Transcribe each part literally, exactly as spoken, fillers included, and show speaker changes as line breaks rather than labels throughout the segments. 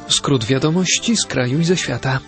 Skrót wiadomości z kraju i ze świata.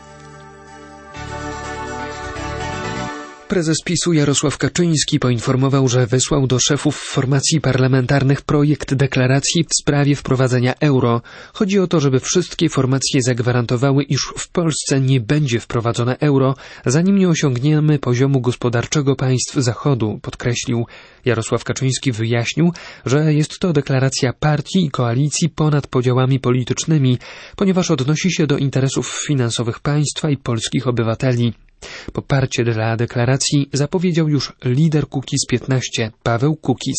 Prezes PiS-u Jarosław Kaczyński poinformował, że wysłał do szefów formacji parlamentarnych projekt deklaracji w sprawie wprowadzenia euro. Chodzi o to, żeby wszystkie formacje zagwarantowały, iż w Polsce nie będzie wprowadzone euro, zanim nie osiągniemy poziomu gospodarczego państw Zachodu, podkreślił. Jarosław Kaczyński wyjaśnił, że jest to deklaracja partii i koalicji ponad podziałami politycznymi, ponieważ odnosi się do interesów finansowych państwa i polskich obywateli. Poparcie dla deklaracji zapowiedział już lider Kukiz piętnaście, Paweł Kukiz.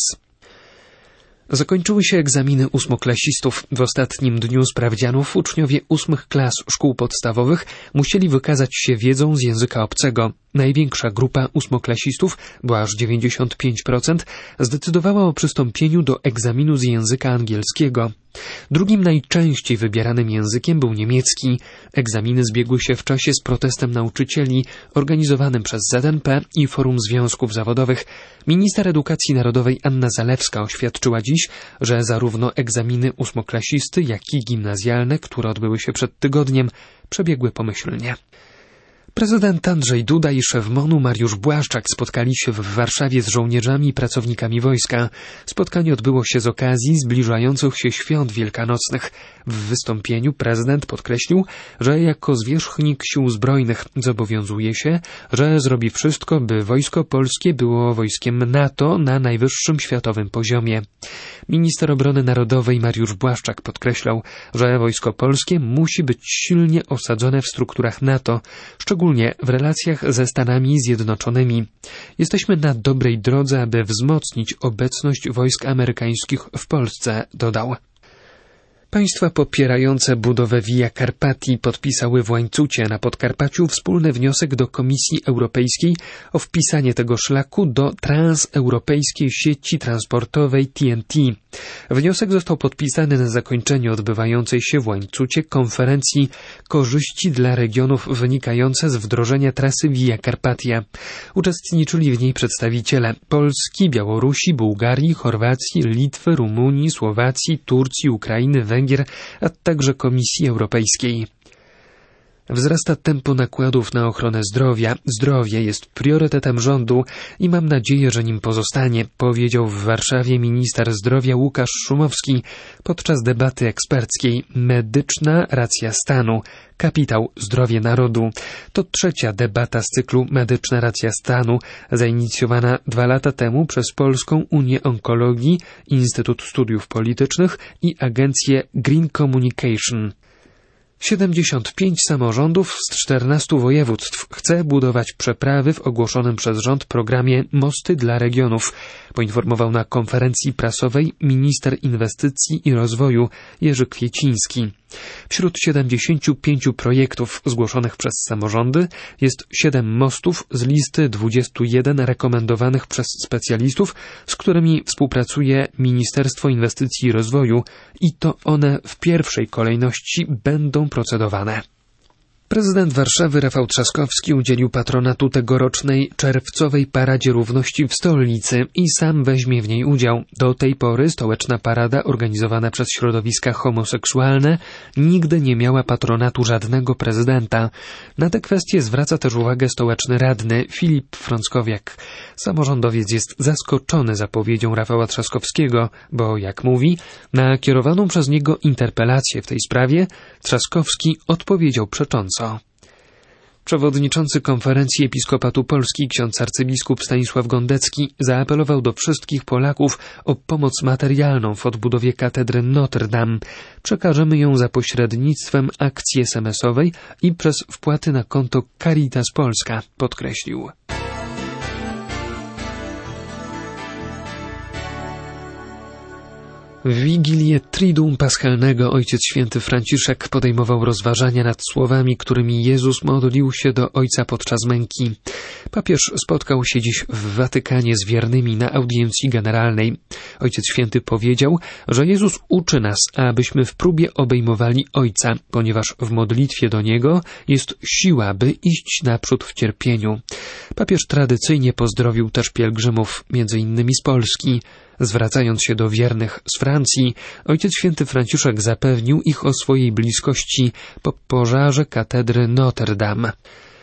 Zakończyły się egzaminy ósmoklasistów. W ostatnim dniu sprawdzianów uczniowie ósmych klas szkół podstawowych musieli wykazać się wiedzą z języka obcego. Największa grupa ósmoklasistów, bo aż dziewięćdziesiąt pięć procent, zdecydowała o przystąpieniu do egzaminu z języka angielskiego. Drugim najczęściej wybieranym językiem był niemiecki. Egzaminy zbiegły się w czasie z protestem nauczycieli organizowanym przez Z N P i Forum Związków Zawodowych. Minister Edukacji Narodowej Anna Zalewska oświadczyła dziś, że zarówno egzaminy ósmoklasisty, jak i gimnazjalne, które odbyły się przed tygodniem, przebiegły pomyślnie. Prezydent Andrzej Duda i szef M O N-u Mariusz Błaszczak spotkali się w Warszawie z żołnierzami i pracownikami wojska. Spotkanie odbyło się z okazji zbliżających się świąt wielkanocnych. W wystąpieniu prezydent podkreślił, że jako zwierzchnik sił zbrojnych zobowiązuje się, że zrobi wszystko, by Wojsko Polskie było wojskiem NATO na najwyższym światowym poziomie. Minister Obrony Narodowej Mariusz Błaszczak podkreślał, że Wojsko Polskie musi być silnie osadzone w strukturach NATO, szczególnie w relacjach ze Stanami Zjednoczonymi. Jesteśmy na dobrej drodze, aby wzmocnić obecność wojsk amerykańskich w Polsce, dodał. Państwa popierające budowę Via Carpatii podpisały w Łańcucie na Podkarpaciu wspólny wniosek do Komisji Europejskiej o wpisanie tego szlaku do transeuropejskiej sieci transportowej T N T. Wniosek został podpisany na zakończeniu odbywającej się w Łańcucie konferencji Korzyści dla regionów wynikające z wdrożenia trasy Via Carpatia. Uczestniczyli w niej przedstawiciele Polski, Białorusi, Bułgarii, Chorwacji, Litwy, Rumunii, Słowacji, Turcji, Ukrainy, Węgier, a także Komisji Europejskiej. Wzrasta tempo nakładów na ochronę zdrowia. Zdrowie jest priorytetem rządu i mam nadzieję, że nim pozostanie, powiedział w Warszawie minister zdrowia Łukasz Szumowski podczas debaty eksperckiej Medyczna racja stanu. Kapitał zdrowie narodu. To trzecia debata z cyklu Medyczna racja stanu, zainicjowana dwa lata temu przez Polską Unię Onkologii, Instytut Studiów Politycznych i agencję Green Communication. siedemdziesiąt pięć samorządów z czternastu województw chce budować przeprawy w ogłoszonym przez rząd programie Mosty dla regionów, poinformował na konferencji prasowej minister inwestycji i rozwoju Jerzy Kwieciński. Wśród siedemdziesięciu pięciu projektów zgłoszonych przez samorządy jest siedem mostów z listy dwudziestu jeden rekomendowanych przez specjalistów, z którymi współpracuje Ministerstwo Inwestycji i Rozwoju i to one w pierwszej kolejności będą procedowane. Prezydent Warszawy Rafał Trzaskowski udzielił patronatu tegorocznej czerwcowej Paradzie Równości w stolicy i sam weźmie w niej udział. Do tej pory stołeczna parada organizowana przez środowiska homoseksualne nigdy nie miała patronatu żadnego prezydenta. Na tę kwestię zwraca też uwagę stołeczny radny Filip Frąckowiak. Samorządowiec jest zaskoczony zapowiedzią Rafała Trzaskowskiego, bo jak mówi, na kierowaną przez niego interpelację w tej sprawie Trzaskowski odpowiedział przecząco. Przewodniczący Konferencji Episkopatu Polski ksiądz arcybiskup Stanisław Gondecki zaapelował do wszystkich Polaków o pomoc materialną w odbudowie katedry Notre Dame. Przekażemy ją za pośrednictwem akcji es em esowej i przez wpłaty na konto Caritas Polska, podkreślił. W Wigilię Triduum Paschalnego Ojciec Święty Franciszek podejmował rozważania nad słowami, którymi Jezus modlił się do Ojca podczas męki. Papież spotkał się dziś w Watykanie z wiernymi na audiencji generalnej. Ojciec Święty powiedział, że Jezus uczy nas, abyśmy w próbie obejmowali Ojca, ponieważ w modlitwie do Niego jest siła, by iść naprzód w cierpieniu. Papież tradycyjnie pozdrowił też pielgrzymów, między innymi z Polski. Zwracając się do wiernych z Francji, Ojciec Święty Franciszek zapewnił ich o swojej bliskości po pożarze katedry Notre Dame.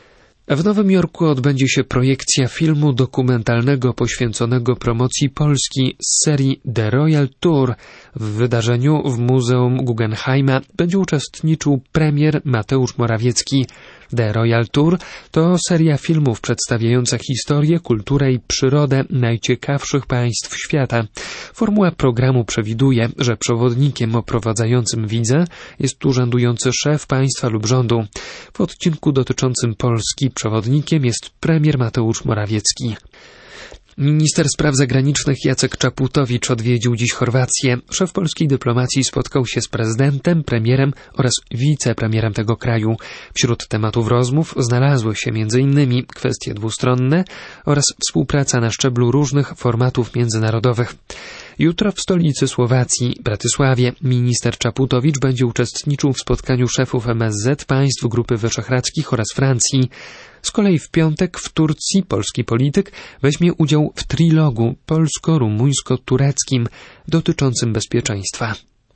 W Nowym Jorku odbędzie się projekcja filmu dokumentalnego poświęconego promocji Polski z serii The Royal Tour. W wydarzeniu w Muzeum Guggenheima będzie uczestniczył premier Mateusz Morawiecki. The Royal Tour to seria filmów przedstawiająca historię, kulturę i przyrodę najciekawszych państw świata. Formuła programu przewiduje, że przewodnikiem oprowadzającym widza jest urzędujący szef państwa lub rządu. W odcinku dotyczącym Polski przewodnikiem jest premier Mateusz Morawiecki. Minister spraw zagranicznych Jacek Czaputowicz odwiedził dziś Chorwację. Szef polskiej dyplomacji spotkał się z prezydentem, premierem oraz wicepremierem tego kraju. Wśród tematów rozmów znalazły się między innymi kwestie dwustronne oraz współpraca na szczeblu różnych formatów międzynarodowych. Jutro w stolicy Słowacji, Bratysławie, minister Czaputowicz będzie uczestniczył w spotkaniu szefów M S Z państw Grupy Wyszehradzkich oraz Francji. Z kolei w piątek w Turcji polski polityk weźmie udział w trilogu polsko-rumuńsko-tureckim dotyczącym bezpieczeństwa.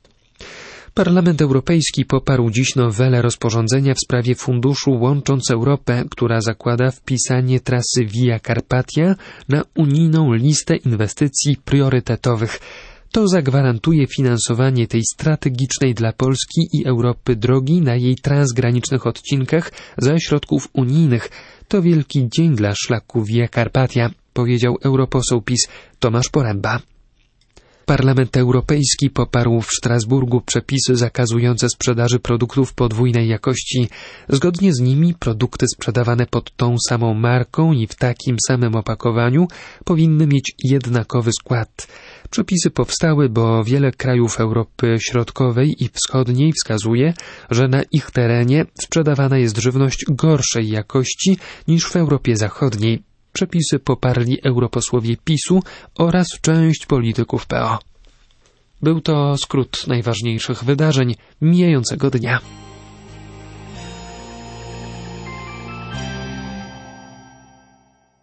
Parlament Europejski poparł dziś nowelę rozporządzenia w sprawie funduszu Łącząc Europę, która zakłada wpisanie trasy Via Carpatia na unijną listę inwestycji priorytetowych. To zagwarantuje finansowanie tej strategicznej dla Polski i Europy drogi na jej transgranicznych odcinkach ze środków unijnych. To wielki dzień dla szlaku Via Carpatia, powiedział europoseł PiS Tomasz Poręba. Parlament Europejski poparł w Strasburgu przepisy zakazujące sprzedaży produktów podwójnej jakości. Zgodnie z nimi produkty sprzedawane pod tą samą marką i w takim samym opakowaniu powinny mieć jednakowy skład. Przepisy powstały, bo wiele krajów Europy Środkowej i Wschodniej wskazuje, że na ich terenie sprzedawana jest żywność gorszej jakości niż w Europie Zachodniej. Przepisy poparli europosłowie PiSu oraz część polityków P O. Był to skrót najważniejszych wydarzeń mijającego dnia.